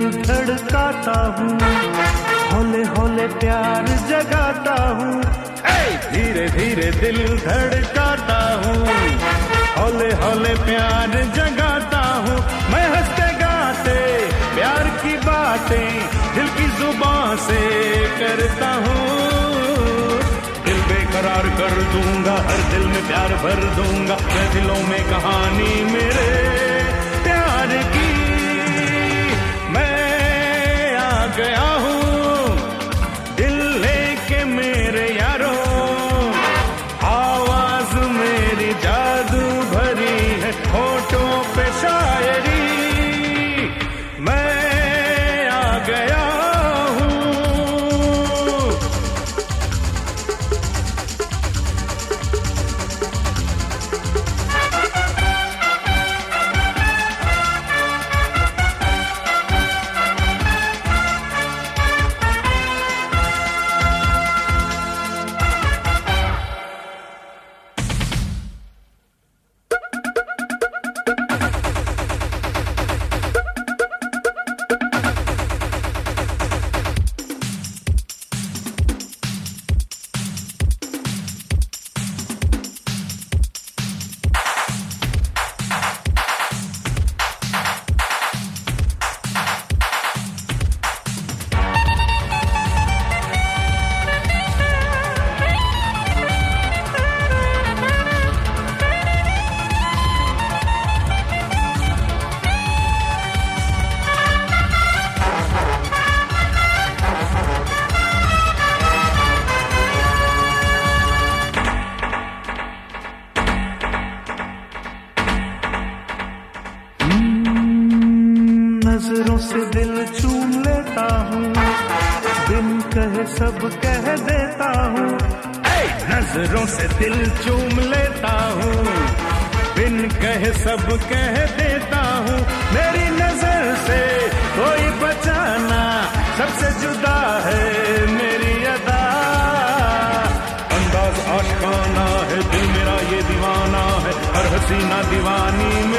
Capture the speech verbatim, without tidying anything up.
धड़काता हूँ, हौले हौले प्यार जगाता हूँ, धीरे धीरे दिल धड़काता हूँ, हौले हौले प्यार जगाता हूँ। मैं हंसते गाते प्यार की बातें दिल की जुबान से करता हूँ, दिल बेकरार कर दूंगा, हर दिल में प्यार भर दूंगा, मैं दिलों में कहानी मेरे प्यार की। मैं आ गया हूँ दिल लेके मेरे यारों, आवाज मेरी जादू भरी है, होठों पे शायरी। मैं आ गया नजरों से दिल चूम लेता हूँ, बिन कहे सब कह देता हूँ, नजरों से दिल चूम लेता हूँ, बिन कहे सब कह देता हूँ। मेरी नजर से कोई बचाना, सबसे जुदा है मेरी अदा, अंदाज आशिकाना है, दिल मेरा ये दीवाना है, हर हसीना दीवानी